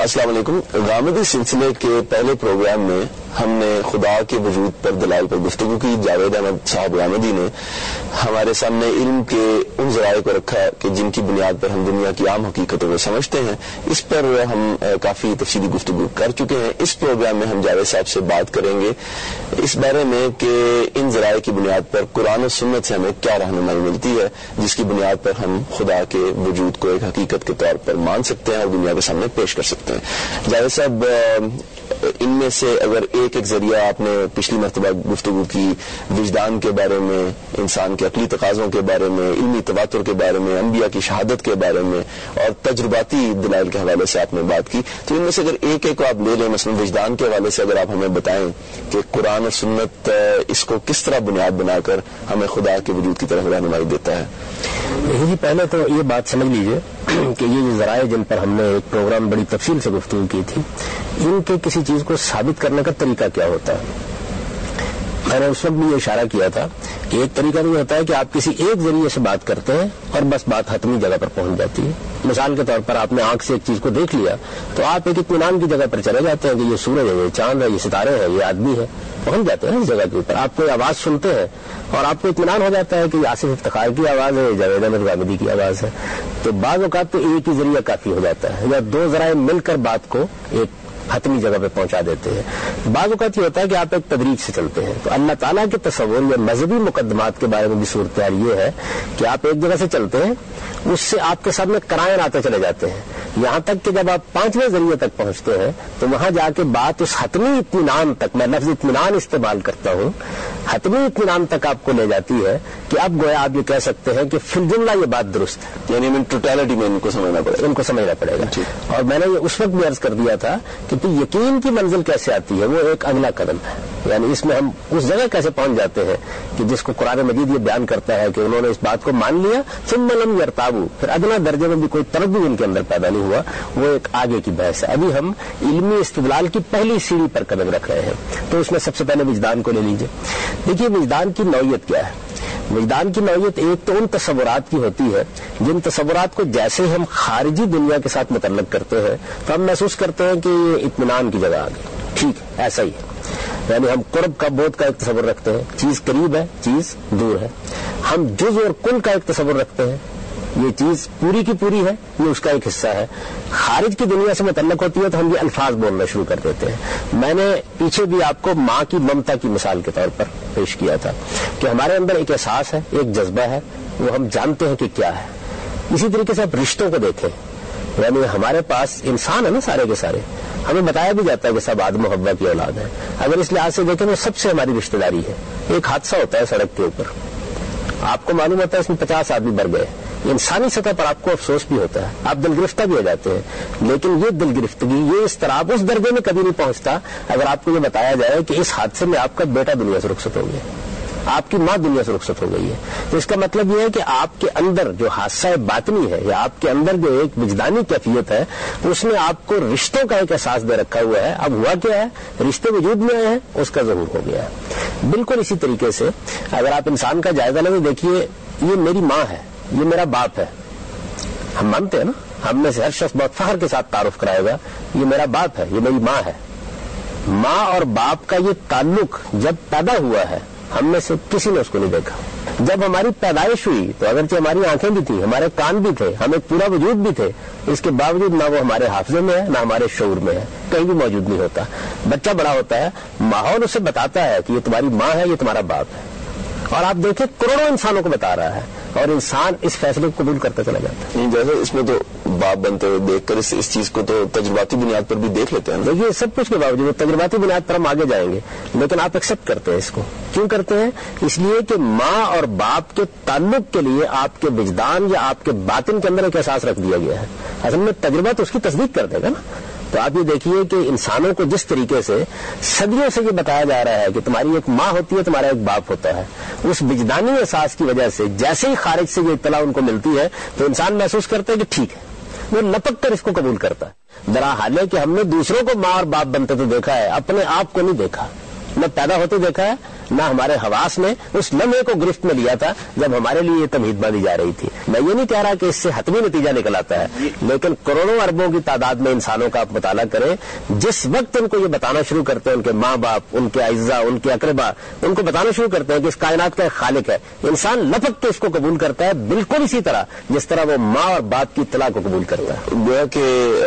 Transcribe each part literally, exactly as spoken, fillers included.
السلام علیکم. غامدی سلسلے کے پہلے پروگرام میں ہم نے خدا کے وجود پر دلائل پر گفتگو کی. جاوید احمد صاحب غامدی نے ہمارے سامنے علم کے ان ذرائع کو رکھا کہ جن کی بنیاد پر ہم دنیا کی عام حقیقتوں کو سمجھتے ہیں. اس پر ہم کافی تفصیلی گفتگو کر چکے ہیں. اس پروگرام میں ہم جاوید صاحب سے بات کریں گے اس بارے میں کہ ان ذرائع کی بنیاد پر قرآن و سنت سے ہمیں کیا رہنمائی ملتی ہے جس کی بنیاد پر ہم خدا کے وجود کو ایک حقیقت کے طور پر مان سکتے ہیں اور دنیا کے سامنے پیش کر سکتے ہیں. جاوید صاحب، ان میں سے اگر ایک ایک ذریعہ آپ نے پچھلی مرتبہ گفتگو کی وجدان کے بارے میں، انسان کے عقلی تقاضوں کے بارے میں، علمی تواتر کے بارے میں، انبیاء کی شہادت کے بارے میں اور تجرباتی دلائل کے حوالے سے آپ نے بات کی، تو ان میں سے اگر ایک ایک کو آپ لے لیں، مثلا وجدان کے حوالے سے اگر آپ ہمیں بتائیں کہ قرآن اور سنت اس کو کس طرح بنیاد بنا کر ہمیں خدا کے وجود کی طرف رہنمائی دیتا ہے. جی، پہلے تو یہ بات سمجھ لیجئے کہ یہ جو ذرائع جن پر ہم نے ایک پروگرام بڑی تفصیل سے گفتگو کی تھی، ان کے کسی چیز کو ثابت کرنے کا طریقہ کیا ہوتا ہے. میں نے اس وقت بھی یہ اشارہ کیا تھا کہ ایک طریقہ تو یہ ہوتا ہے کہ آپ کسی ایک ذریعے سے بات کرتے ہیں اور بس بات حتمی جگہ پر پہنچ جاتی ہے. مثال کے طور پر آپ نے آنکھ سے ایک چیز کو دیکھ لیا تو آپ ایک اطمینان کی جگہ پر چلے جاتے ہیں کہ یہ سورج ہے، یہ چاند ہے، یہ ستارے ہیں، یہ آدمی ہے، پہنچ جاتے ہیں اس جگہ کے اوپر. آپ کوئی آواز سنتے ہیں اور آپ کو اطمینان ہو جاتا ہے کہ یہ آصف افتخار کی آواز ہے، جاوید احمد غامدی کی آواز ہے. تو بعض اوقات تو ایک ہی ذریعہ کافی ہو جاتا ہے یا دو ذرائع مل کر بات کو ایک حتمی جگہ پہ پہنچا دیتے ہیں. بعض اوقات یہ ہوتا ہے کہ آپ ایک تدریج سے چلتے ہیں. تو اللہ تعالیٰ کے تصور یا مذہبی مقدمات کے بارے میں بھی صورتحال یہ ہے کہ آپ ایک جگہ سے چلتے ہیں، اس سے آپ کے سامنے قرائن آتے چلے جاتے ہیں، یہاں تک کہ جب آپ پانچویں ذریعے تک پہنچتے ہیں تو وہاں جا کے بات اس حتمی اطمینان تک، میں لفظ اطمینان استعمال کرتا ہوں، حتمی اطمینان تک آپ کو لے جاتی ہے کہ اب گویا آپ یہ کہہ سکتے ہیں کہ فی الجملہ یہ بات درست ہے. یعنی ان ٹوٹیلٹی میں ان کو سمجھنا پڑے گا ان کو سمجھنا پڑے گا. اور میں نے یہ اس وقت بھی عرض کر دیا تھا کہ تو یقین کی منزل کیسے آتی ہے، وہ ایک اگلا قدم ہے. یعنی اس میں ہم اس جگہ کیسے پہنچ جاتے ہیں کہ جس کو قرآن مجید یہ بیان کرتا ہے کہ انہوں نے اس بات کو مان لیا، ثم لم یرتابوا، پھر ادنا درجے میں بھی کوئی تردد ان کے اندر پیدا نہیں ہوا. وہ ایک آگے کی بحث ہے. ابھی ہم علمی استدلال کی پہلی سیڑھی پر قدم رکھ رہے ہیں. تو اس میں سب سے پہلے وجدان کو لے لیجئے. دیکھیے وجدان کی نوعیت کیا ہے. وجدان کی نوعیت ایک تو ان تصورات کی ہوتی ہے جن تصورات کو جیسے ہم خارجی دنیا کے ساتھ متعلق کرتے ہیں تو ہم محسوس کرتے ہیں کہ یہ اطمینان کی جگہ آ گئی. ٹھیک ہے، ایسا ہی ہے. یعنی ہم قرب کا بود کا ایک تصور رکھتے ہیں، چیز قریب ہے، چیز دور ہے. ہم جز اور کل کا ایک تصور رکھتے ہیں، یہ چیز پوری کی پوری ہے، یہ اس کا ایک حصہ ہے. خارج کی دنیا سے متعلق ہوتی ہے تو ہم یہ الفاظ بولنا شروع کر دیتے ہیں. میں نے پیچھے بھی آپ کو ماں کی ممتا کی مثال کے طور پر پیش کیا تھا کہ ہمارے اندر ایک احساس ہے، ایک جذبہ ہے، وہ ہم جانتے ہیں کہ کیا ہے. اسی طریقے سے آپ رشتوں کو دیکھیں. یعنی ہمارے پاس انسان ہے نا سارے کے سارے، ہمیں بتایا بھی جاتا ہے کہ سب آدم و حوا کی اولاد ہے. اگر اس لحاظ سے دیکھیں تو سب سے ہماری رشتہ داری ہے. ایک حادثہ ہوتا ہے سڑک کے اوپر، آپ کو معلوم ہوتا ہے اس میں پچاس آدمی مر گئے، انسانی سطح پر آپ کو افسوس بھی ہوتا ہے، آپ دل گرفتہ بھی ہو جاتے ہیں. لیکن یہ دل گرفتگی، یہ اضطراب اس درجے میں کبھی نہیں پہنچتا اگر آپ کو یہ بتایا جائے کہ اس حادثے میں آپ کا بیٹا دنیا سے رخصت ہو گیا، آپ کی ماں دنیا سے رخصت ہو گئی ہے. تو اس کا مطلب یہ ہے کہ آپ کے اندر جو حادثہ باطنی ہے یا آپ کے اندر جو ایک وجدانی کیفیت ہے اس نے آپ کو رشتوں کا ایک احساس دے رکھا ہوا ہے. اب ہوا کیا ہے، رشتے وجود میں آئے ہیں، اس کا ظہور ہو گیا ہے. بالکل اسی طریقے سے اگر آپ انسان کا جائزہ لیں تو دیکھیے یہ میری ماں ہے، یہ میرا باپ ہے. ہم مانتے ہیں نا، ہم میں سے ہر شخص بہت فخر کے ساتھ تعارف کرائے گا یہ میرا باپ ہے، یہ میری ماں ہے. ماں اور باپ کا یہ تعلق جب پیدا ہوا ہے ہم میں سے کسی نے اس کو نہیں دیکھا. جب ہماری پیدائش ہوئی تو اگرچہ ہماری آنکھیں بھی تھیں، ہمارے کان بھی تھے، ہمیں پورا وجود بھی تھے، اس کے باوجود نہ وہ ہمارے حافظے میں ہے نہ ہمارے شعور میں ہے، کہیں بھی موجود نہیں ہوتا. بچہ بڑا ہوتا ہے، ماحول اسے بتاتا ہے کہ یہ تمہاری ماں ہے، یہ تمہارا باپ ہے. اور آپ دیکھیں کروڑوں انسانوں کو بتا رہا ہے اور انسان اس فیصلے کو قبول کرتا چلا جاتا ہے. جیسے اس میں تو باپ بنتے ہوئے دیکھ کر اس, اس چیز کو تو تجرباتی بنیاد پر بھی دیکھ لیتے ہیں. دیکھیے سب کچھ کے باوجود تجرباتی بنیاد پر ہم آگے جائیں گے، لیکن آپ ایکسپٹ کرتے ہیں اس کو. کیوں کرتے ہیں؟ اس لیے کہ ماں اور باپ کے تعلق کے لیے آپ کے وجدان یا آپ کے باطن کے اندر ایک احساس رکھ دیا گیا ہے. اصل میں تجربہ تو اس کی تصدیق کر دے گا نا. تو آپ یہ دیکھیے کہ انسانوں کو جس طریقے سے صدیوں سے یہ بتایا جا رہا ہے کہ تمہاری ایک ماں ہوتی ہے، تمہارا ایک باپ ہوتا ہے، اس وجدانی احساس کی وجہ سے جیسے ہی خارج سے یہ اطلاع ان کو ملتی ہے تو انسان محسوس کرتا ہے کہ ٹھیک ہے، وہ لپک کر اس کو قبول کرتا ہے. درا حال ہے کہ ہم نے دوسروں کو ماں اور باپ بنتے تو دیکھا ہے، اپنے آپ کو نہیں دیکھا. نہ پیدا ہوتے دیکھا ہے، نہ ہمارے حواس نے اس لمحے کو گرفت میں لیا تھا جب ہمارے لیے یہ تمہید باندھی جا رہی تھی. میں یہ نہیں کہہ رہا کہ اس سے حتمی نتیجہ نکل آتا ہے، لیکن کروڑوں اربوں کی تعداد میں انسانوں کا آپ مطالعہ کریں، جس وقت ان کو یہ بتانا شروع کرتے ہیں، ان کے ماں باپ، ان کے اعزاء، ان کے اقربا ان کو بتانا شروع کرتے ہیں کہ اس کائنات کا ایک خالق ہے، انسان لپک کے اس کو قبول کرتا ہے، بالکل اسی طرح جس طرح وہ ماں اور باپ کی اطلاع کو قبول کرتا ہے. گویا کہ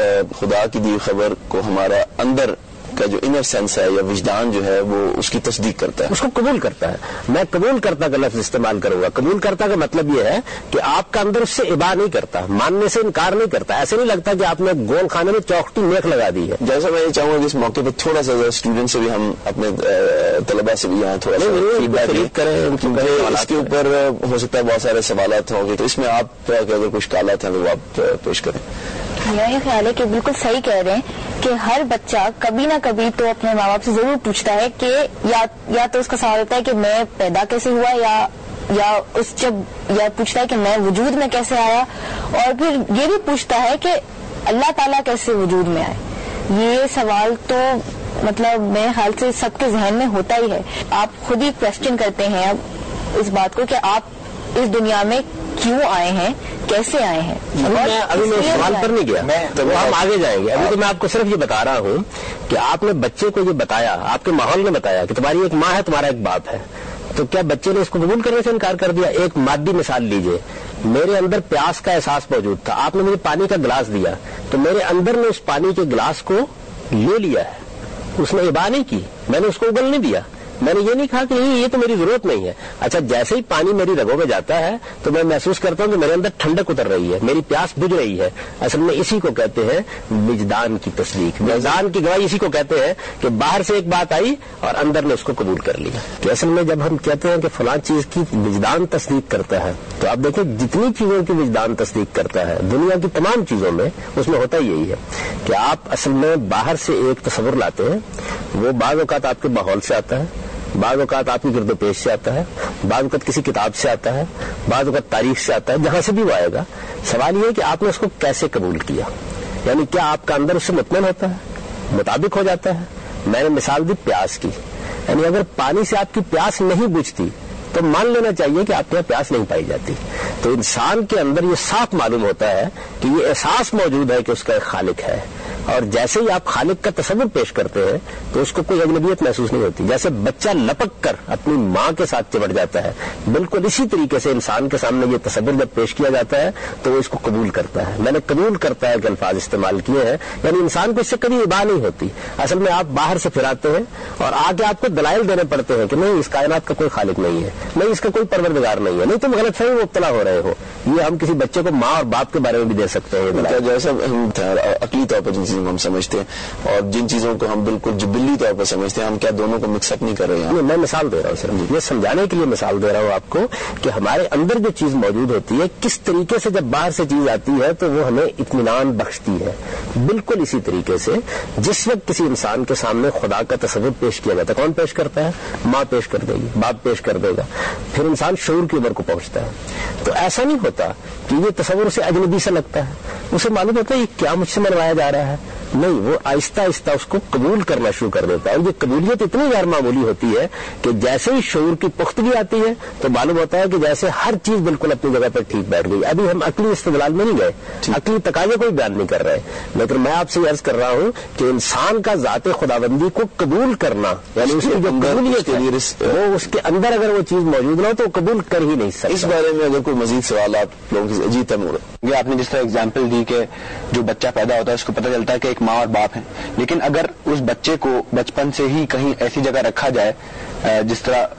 خدا کی دی خبر کو ہمارا اندر کا جو انر سینس ہے یا وجدان جو ہے وہ اس کی تصدیق کرتا ہے، اس کو قبول کرتا ہے. میں قبول کرتا کا لفظ استعمال کروں گا. قبول کرتا کا مطلب یہ ہے کہ آپ کا اندر اس سے ابا نہیں کرتا، ماننے سے انکار نہیں کرتا. ایسے نہیں لگتا کہ آپ نے گول خانے میں چوکھٹی میخ لگا دی ہے. جیسا میں یہ چاہوں گا کہ اس موقع پہ تھوڑا سا اسٹوڈنٹ سے بھی ہم اپنے طلبا سے بھی یہاں تھوڑا سا فیڈ بیک کریں. اس کے اوپر ہو سکتا ہے بہت سارے سوالات ہوں گے، تو اس میں آپ اگر کچھ کالات ہیں تو وہ آپ پیش کریں. میرا یہ خیال ہے کہ بالکل صحیح کہہ رہے ہیں کہ ہر بچہ کبھی نہ کبھی تو اپنے ماں باپ سے ضرور پوچھتا ہے کہ یا یا تو اس کا سوال ہوتا ہے کہ میں پیدا کیسے ہوا، یا یا اس جب یا پوچھتا ہے کہ میں وجود میں کیسے آیا، اور پھر یہ بھی پوچھتا ہے کہ اللہ تعالیٰ کیسے وجود میں آئے. یہ سوال تو مطلب میرے خیال سے سب کے ذہن میں ہوتا ہی ہے. آپ خود ہی کوشچن کرتے ہیں اب اس بات کو کہ آپ اس دنیا میں کیوں آئے ہیں، کیسے آئے ہیں. میں ابھی میں سوال پر نہیں گیا، تو وہ ہم آگے جائیں گے. ابھی تو میں آپ کو صرف یہ بتا رہا ہوں کہ آپ نے بچے کو یہ بتایا، آپ کے ماحول نے بتایا کہ تمہاری ایک ماں ہے، تمہارا ایک باپ ہے، تو کیا بچے نے اس کو قبول کرنے سے انکار کر دیا؟ ایک مادی مثال لیجئے، میرے اندر پیاس کا احساس موجود تھا، آپ نے مجھے پانی کا گلاس دیا، تو میرے اندر نے اس پانی کے گلاس کو لے لیا ہے. اس نے ابا نہیں کی، میں نے اس کو ابل نہیں دیا، میں نے یہ نہیں کہا کہ نہیں یہ تو میری ضرورت نہیں ہے. اچھا، جیسے ہی پانی میری رگوں میں جاتا ہے تو میں محسوس کرتا ہوں کہ میرے اندر ٹھنڈک اتر رہی ہے، میری پیاس بجھ رہی ہے. اصل میں اسی کو کہتے ہیں وجدان کی تصدیق. وجدان کی گواہی اسی کو کہتے ہیں کہ باہر سے ایک بات آئی اور اندر نے اس کو قبول کر لیا. کہ اصل میں جب ہم کہتے ہیں کہ فلاں چیز کی وجدان تصدیق کرتا ہے، تو آپ دیکھیں جتنی چیزوں کی وجدان تصدیق کرتا ہے دنیا کی تمام چیزوں میں، اس میں ہوتا یہی ہے کہ آپ اصل میں باہر سے ایک تصور لاتے ہیں. وہ بعض اوقات آپ کے ماحول سے آتا ہے، بعض اوقات آپ کی گرد و پیش سے آتا ہے، بعض اوقات کسی کتاب سے آتا ہے، بعض اوقات تاریخ سے آتا ہے، جہاں سے بھی وہ آئے گا. سوال یہ ہے کہ آپ نے اس کو کیسے قبول کیا، یعنی کیا آپ کا اندر اس سے مطمئن ہوتا ہے، مطابق ہو جاتا ہے. میں نے مثال دی پیاس کی، یعنی اگر پانی سے آپ کی پیاس نہیں بجھتی تو مان لینا چاہیے کہ آپ کے یہاں پیاس نہیں پائی جاتی. تو انسان کے اندر یہ صاف معلوم ہوتا ہے کہ یہ احساس موجود ہے کہ اس کا ایک خالق ہے، اور جیسے ہی آپ خالق کا تصور پیش کرتے ہیں تو اس کو کوئی اجنبیت محسوس نہیں ہوتی. جیسے بچہ لپک کر اپنی ماں کے ساتھ چمٹ جاتا ہے، بالکل اسی طریقے سے انسان کے سامنے یہ تصور جب پیش کیا جاتا ہے تو وہ اس کو قبول کرتا ہے. میں نے قبول کرتا ہے کہ الفاظ استعمال کیے ہیں، یعنی انسان کو اس سے کبھی ابا نہیں ہوتی. اصل میں آپ باہر سے پھراتے ہیں اور آگے آپ کو دلائل دینے پڑتے ہیں کہ نہیں اس کائنات کا کوئی خالق نہیں ہے، نہیں اس کا کوئی پروردگار نہیں ہے، نہیں تم غلط فہمی میں مبتلا ہو رہے ہو. یہ ہم کسی بچے کو ماں اور باپ کے بارے میں بھی دے سکتے ہیں. جیسا ہم عقلی طور پر جن چیزوں کو ہم سمجھتے ہیں اور جن چیزوں کو ہم بالکل جبلی طور پر سمجھتے ہیں، ہم کیا دونوں کو مکس اپ نہیں کر رہے ہیں؟ میں مثال دے رہا ہوں صرف یہ سمجھانے کے لیے مثال دے رہا ہوں آپ کو کہ ہمارے اندر جو چیز موجود ہوتی ہے کس طریقے سے جب باہر سے چیز آتی ہے تو وہ ہمیں اطمینان بخشتی ہے. بالکل اسی طریقے سے جس وقت کسی انسان کے سامنے خدا کا تصور پیش کیا جاتا ہے، کون پیش کرتا ہے؟ ماں پیش کر دے گی، باپ پیش کر دے گا، پھر انسان شعور کی عمر کو پہنچتا ہے. تو ایسا نہیں ہوتا کہ یہ تصور اسے اجنبی سے لگتا ہے، اسے معلوم ہوتا ہے یہ کیا مجھ سے منوایا جا رہا ہے. نہیں، وہ آہستہ آہستہ اس کو قبول کرنا شروع کر دیتا ہے. اور یہ قبولیت اتنی غیر معمولی ہوتی ہے کہ جیسے ہی شعور کی پختگی آتی ہے تو معلوم ہوتا ہے کہ جیسے ہر چیز بالکل اپنی جگہ پر ٹھیک بیٹھ گئی. ابھی ہم عقلی استدلال میں نہیں گئے، عقلی تقاضے کوئی بیان نہیں کر رہے، لیکن میں آپ سے عرض کر رہا ہوں کہ انسان کا ذات خداوندی کو قبول کرنا، یعنی اس کی جو قبولیت ہے وہ اس کے اندر اگر وہ چیز موجود نہ ہو تو قبول کر ہی نہیں سکتا. اس بارے میں اگر کوئی مزید سوال آپ لوگوں کی جی تم یہ آپ نے جس طرح اگزامپل دی کہ جو بچہ پیدا ہوتا ہے اس کو پتہ چلتا ہے کہ ایک ماں اور باپ ہیں، لیکن اگر اس بچے کو بچپن سے ہی کہیں ایسی جگہ رکھا جائے جس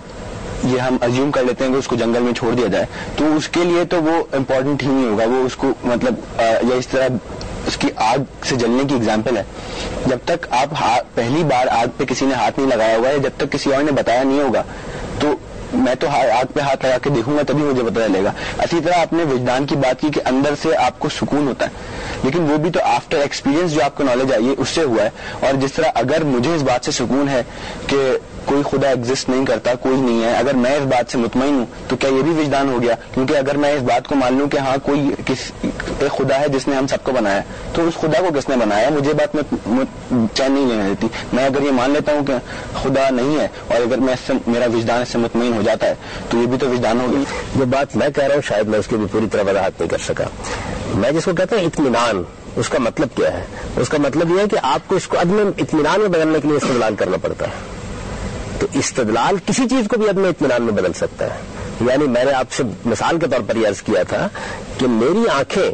طرح یہ ہم ازیوم کر لیتے ہیں کہ اس کو جنگل میں چھوڑ دیا جائے، تو اس کے لیے تو وہ امپورٹنٹ ہی نہیں ہوگا. وہ اس کو مطلب یا اس طرح اس کی آگ سے جلنے کی اگزامپل ہے. جب تک آپ پہلی بار آگ پہ کسی نے ہاتھ نہیں لگایا ہوا ہے، جب تک کسی اور نے بتایا نہیں ہوگا، تو میں تو آگ پہ ہاتھ لگا کے دیکھوں گا تبھی مجھے پتہ چلے گا. اسی طرح آپ نے وجدان کی بات کی کہ اندر سے آپ کو سکون ہوتا ہے، لیکن وہ بھی تو آفٹر ایکسپیرینس جو آپ کو نالج آئی ہے اس سے ہوا ہے. اور جس طرح اگر مجھے اس بات سے سکون ہے کہ کوئی خدا ایگزسٹ نہیں کرتا, کوئی نہیں ہے, اگر میں اس بات سے مطمئن ہوں تو کیا یہ بھی وجدان ہو گیا؟ کیونکہ اگر میں اس بات کو مان لوں کہ ہاں کوئی کس ایک خدا ہے جس نے ہم سب کو بنایا, تو اس خدا کو کس نے بنایا مجھے بات میں چین نہیں لینے دیتی. میں اگر یہ مان لیتا ہوں کہ خدا نہیں ہے اور اگر میں اس سے میرا وجدان اس سے مطمئن ہو جاتا ہے تو یہ بھی تو وجدان ہو گئی. جو بات میں کہہ رہا ہوں شاید میں اس کی بھی پوری طرح وضاحت نہیں کر سکا. میں جس کو کہتا ہوں اطمینان, اس کا مطلب کیا ہے؟ اس کا مطلب یہ ہے کہ آپ کو اس کو عدم اطمینان میں بدلنے کے لیے استدلال کرنا پڑتا ہے. تو استدلال کسی چیز کو بھی عدم اطمینان میں بدل سکتا ہے. یعنی میں نے آپ سے مثال کے طور پر یہ عرض کیا تھا کہ میری آنکھیں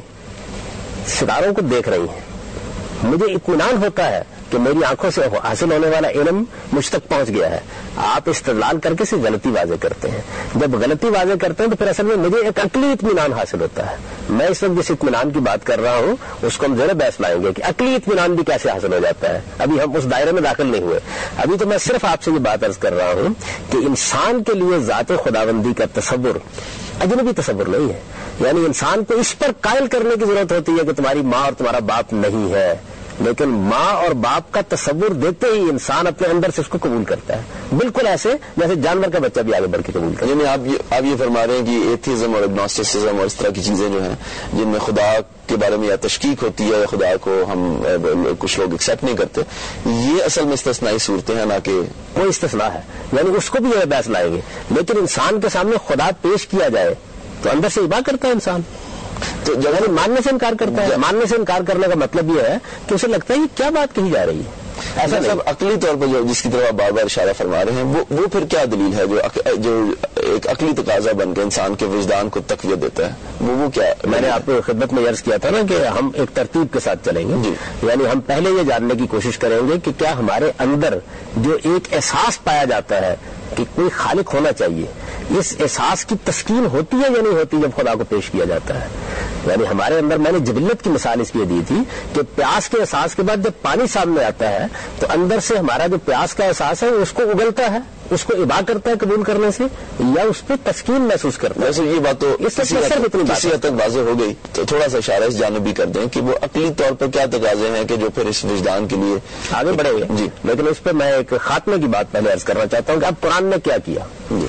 ستاروں کو دیکھ رہی ہیں, مجھے اطمینان ہوتا ہے کہ میری آنکھوں سے حاصل ہونے والا علم مجھ تک پہنچ گیا ہے. آپ استدلال کر کے صرف غلطی واضح کرتے ہیں. جب غلطی واضح کرتے ہیں تو پھر اصل میں مجھے ایک عقلی اطمینان حاصل ہوتا ہے. میں اس وقت جس اطمینان کی بات کر رہا ہوں اس کو ہم زیر بحث لائیں گے کہ عقلی اطمینان بھی کیسے حاصل ہو جاتا ہے. ابھی ہم اس دائرے میں داخل نہیں ہوئے. ابھی تو میں صرف آپ سے یہ بات عرض کر رہا ہوں کہ انسان کے لیے ذات خداوندی کا تصور اجنبی تصور نہیں ہے. یعنی انسان کو اس پر قائل کرنے کی ضرورت ہوتی ہے کہ تمہاری ماں اور تمہارا باپ نہیں ہے, لیکن ماں اور باپ کا تصور دیتے ہی انسان اپنے اندر سے اس کو قبول کرتا ہے, بالکل ایسے جیسے جانور کا بچہ بھی آگے بڑھ کے قبول کرتا ہے. یعنی آپ یہ آپ یہ فرما رہے ہیں کہ ایتھیزم اور اگنوسٹسزم اور اس طرح کی چیزیں جو ہیں جن میں خدا کے بارے میں یا تشکیک ہوتی ہے یا خدا کو ہم کچھ لوگ ایکسیپٹ نہیں کرتے, یہ اصل میں استثنائی صورتیں ہیں, نہ کہ کوئی استثناء ہے. یعنی اس کو بھی یہ بحث لائیں گے. لیکن انسان کے سامنے خدا پیش کیا جائے تو اندر سے ابا کرتا ہے انسان, تو یعنی ماننے سے انکار کرتا ہے. ماننے سے انکار کرنے کا مطلب یہ ہے کہ اسے لگتا ہے یہ کیا بات کہی جا رہی ہے. ایسا سب عقلی طور پر جو جس کی طرف آپ بار بار اشارہ فرما رہے ہیں وہ وہ پھر کیا دلیل ہے جو جو ایک عقلی تقاضا بن کے انسان کے وجدان کو تقویت دیتا ہے, وہ وہ کیا ہے؟ میں نے آپ کو خدمت میں عرض کیا تھا نا کہ ہم ایک ترتیب کے ساتھ چلیں گے. یعنی ہم پہلے یہ جاننے کی کوشش کریں گے کہ کیا ہمارے اندر جو ایک احساس پایا جاتا ہے کہ کوئی خالق ہونا چاہیے, اس احساس کی تسکین ہوتی ہے یا نہیں ہوتی جب خدا کو پیش کیا جاتا ہے. یعنی ہمارے اندر, میں نے جبلت کی مثال اس لیے دی تھی کہ پیاس کے احساس کے بعد جب پانی سامنے آتا ہے تو اندر سے ہمارا جو پیاس کا احساس ہے اس کو اگلتا ہے, اس کو ابا کرتا ہے قبول کرنے سے, یا اس پہ تسکین محسوس کرتا ہے. ویسے یہ بات تو کسی حد تک واضح ہو گئی, تو تھوڑا سا اشارہ اس جانب بھی کر دیں کہ وہ عقلی طور پر کیا تقاضے ہیں کہ جو پھر اس وجدان کے لیے آگے بڑھے گے. جی, لیکن اس پہ میں ایک خاتمے کی بات پہلے عرض کرنا چاہتا ہوں کہ اب قرآن نے کیا کیا.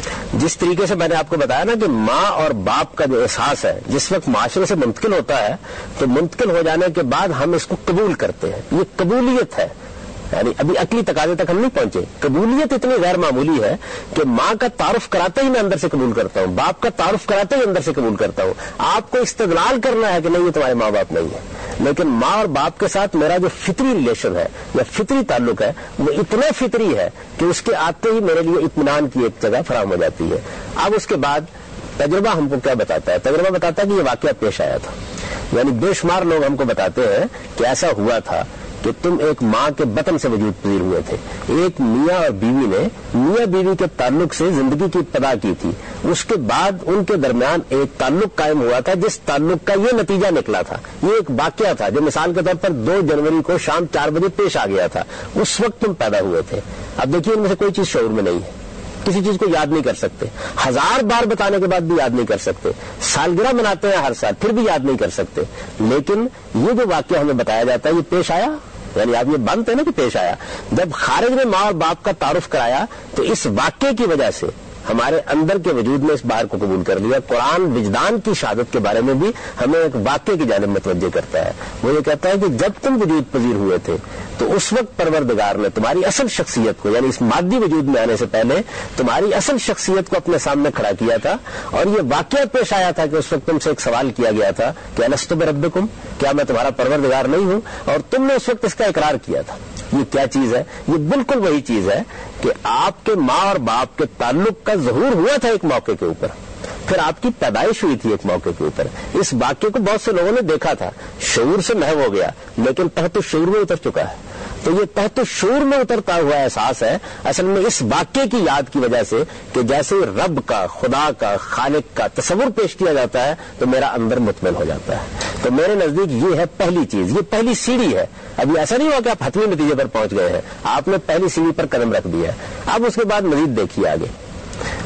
جس طریقے سے میں نے آپ کو بتایا نا کہ ماں اور باپ کا جو احساس ہے جس وقت معاشرے سے منتقل ہوتا ہے تو منتقل ہو جانے کے بعد ہم اس کو قبول کرتے ہیں. یہ قبولیت ہے. یعنی ابھی عقلی تقاضے تک ہم نہیں پہنچے. قبولیت اتنی غیر معمولی ہے کہ ماں کا تعارف کراتے ہی میں اندر سے قبول کرتا ہوں, باپ کا تعارف کراتے ہی اندر سے قبول کرتا ہوں. آپ کو استدلال کرنا ہے کہ نہیں یہ تمہارے ماں باپ نہیں ہے, لیکن ماں اور باپ کے ساتھ میرا جو فطری ریلیشن ہے یا فطری تعلق ہے وہ اتنا فطری ہے کہ اس کے آتے ہی میرے لیے اطمینان کی ایک جگہ فراہم ہو جاتی ہے. اب اس کے بعد تجربہ ہم کو کیا بتاتا ہے؟ تجربہ بتاتا ہے کہ یہ واقعہ پیش آیا تھا. یعنی بے شمار لوگ ہم کو بتاتے ہیں کہ ایسا ہوا تھا کہ تم ایک ماں کے بطن سے وجود پذیر ہوئے تھے. ایک میاں اور بیوی نے میاں بیوی کے تعلق سے زندگی کی ابتدا کی تھی. اس کے بعد ان کے درمیان ایک تعلق قائم ہوا تھا جس تعلق کا یہ نتیجہ نکلا تھا. یہ ایک واقعہ تھا جو مثال کے طور پر دو جنوری کو شام چار بجے پیش آ گیا تھا. اس وقت تم پیدا ہوئے تھے. اب دیکھیے ان میں سے کوئی چیز شعور میں نہیں ہے. کسی چیز کو یاد نہیں کر سکتے, ہزار بار بتانے کے بعد بھی یاد نہیں کر سکتے. سالگرہ مناتے ہیں ہر سال پھر بھی یاد نہیں کر سکتے. لیکن یہ جو واقعہ ہمیں بتایا جاتا ہے یہ پیش آیا. یعنی آپ یہ بنتے ہیں نا کہ پیش آیا. جب خارج نے ماں اور باپ کا تعارف کرایا تو اس واقعے کی وجہ سے ہمارے اندر کے وجود میں اس بات کو قبول کر لیا. قرآن وجدان کی شہادت کے بارے میں بھی ہمیں ایک واقعے کی جانب متوجہ کرتا ہے. وہ یہ کہتا ہے کہ جب تم وجود پذیر ہوئے تھے تو اس وقت پروردگار نے تمہاری اصل شخصیت کو, یعنی اس مادی وجود میں آنے سے پہلے تمہاری اصل شخصیت کو اپنے سامنے کھڑا کیا تھا. اور یہ واقعہ پیش آیا تھا کہ اس وقت تم سے ایک سوال کیا گیا تھا کہ الستو بربکم, کیا میں تمہارا پروردگار نہیں ہوں؟ اور تم نے اس وقت اس کا اقرار کیا تھا. یہ کیا چیز ہے؟ یہ بالکل وہی چیز ہے کہ آپ کے ماں اور باپ کے تعلق کا ظہور ہوا تھا ایک موقع کے اوپر, پھر آپ کی پیدائش ہوئی تھی ایک موقع کے اوپر. اس واقعے کو بہت سے لوگوں نے دیکھا تھا, شعور سے محو ہو گیا, لیکن تحت شعور میں اتر چکا ہے. تو یہ تحت شعور میں اترتا ہوا احساس ہے اصل میں اس واقعے کی یاد کی وجہ سے کہ جیسے رب کا, خدا کا, خالق کا تصور پیش کیا جاتا ہے تو میرا اندر مطمئن ہو جاتا ہے. تو میرے نزدیک یہ ہے پہلی چیز, یہ پہلی سیڑھی ہے. ابھی ایسا نہیں ہوا کہ آپ حتمی نتیجے پر پہنچ گئے ہیں, آپ نے پہلی سیڑھی پر قدم رکھ دیا ہے. اب اس کے بعد مزید دیکھیے آگے.